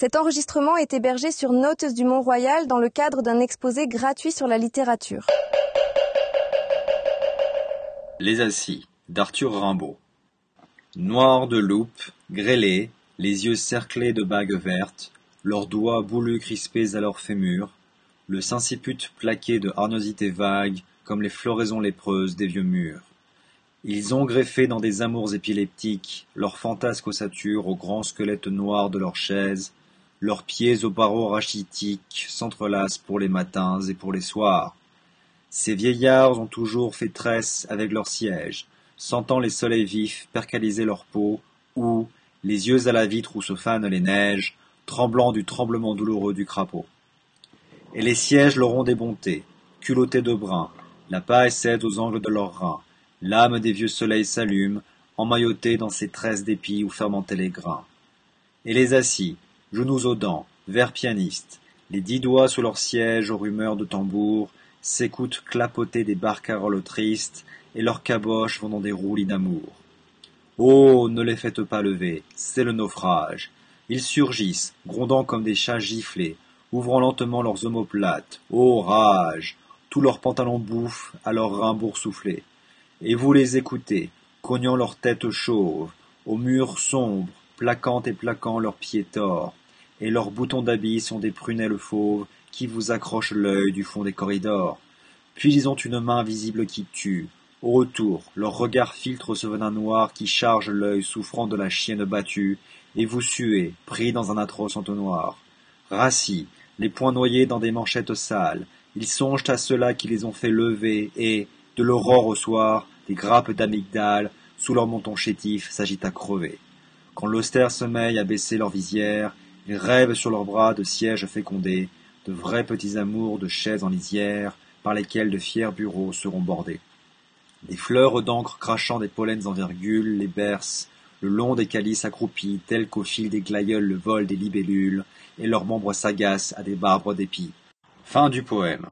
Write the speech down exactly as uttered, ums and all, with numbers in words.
Cet enregistrement est hébergé sur Notes du Mont-Royal dans le cadre d'un exposé gratuit sur la littérature. Les Assis, d'Arthur Rimbaud. Noirs de loupe, grêlés, les yeux cerclés de bagues vertes, leurs doigts boulus crispés à leurs fémurs, le sinciput plaqué de hargnosités vagues comme les floraisons lépreuses des vieux murs. Ils ont greffé dans des amours épileptiques leurs fantasques ossatures aux grands squelettes noirs de leurs chaises, leurs pieds aux barreaux rachitiques s'entrelacent pour les matins et pour les soirs. Ces vieillards ont toujours fait tresse avec leurs sièges, sentant les soleils vifs percaliser leur peau, ou, les yeux à la vitre où se fanent les neiges, tremblant du tremblement douloureux du crapaud. Et les sièges leur ont des bontés, culottés de brun, la paille cède aux angles de leurs reins, l'âme des vieux soleils s'allume, emmaillotée dans ces tresses d'épis où fermentaient les grains. Et les assis, genoux aux dents, vers pianistes, les dix doigts sous leurs sièges aux rumeurs de tambour, s'écoutent clapoter des barcaroles tristes, et leurs caboches vont dans des roulis d'amour. Oh, ne les faites pas lever, c'est le naufrage. Ils surgissent, grondant comme des chats giflés, ouvrant lentement leurs omoplates. Oh, rage! Tous leurs pantalons bouffent à leurs reins boursouflés. Et vous les écoutez, cognant leurs têtes chauves, aux murs sombres, plaquant et plaquant leurs pieds torts, et leurs boutons d'habits sont des prunelles fauves qui vous accrochent l'œil du fond des corridors. Puis ils ont une main invisible qui tue. Au retour, leur regard filtre ce venin noir qui charge l'œil souffrant de la chienne battue, et vous suez, pris dans un atroce entonnoir. Rassis, les poings noyés dans des manchettes sales, ils songent à ceux-là qui les ont fait lever, et, de l'aurore au soir, des grappes d'amygdales, sous leurs mentons chétifs, s'agitent à crever. Quand l'austère sommeil a baissé leur visière, ils rêvent sur leurs bras de sièges fécondés, de vrais petits amours de chaises en lisière, par lesquels de fiers bureaux seront bordés. Des fleurs d'encre crachant des pollens en virgule les bercent, le long des calices accroupis, tels qu'au fil des glaïeuls le vol des libellules, et leurs membres s'agacent à des barbres d'épis. Fin du poème.